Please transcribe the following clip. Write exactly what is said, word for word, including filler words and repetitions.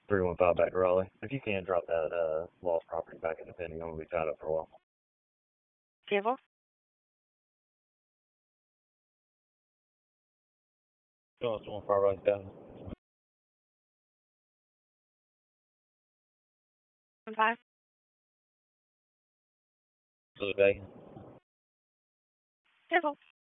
three one five back to Raleigh. If you can, drop that uh, lost property back in the pending. I'm going to be tied up for a while. Civil? Go on, one five right down. One five? So today. Civil.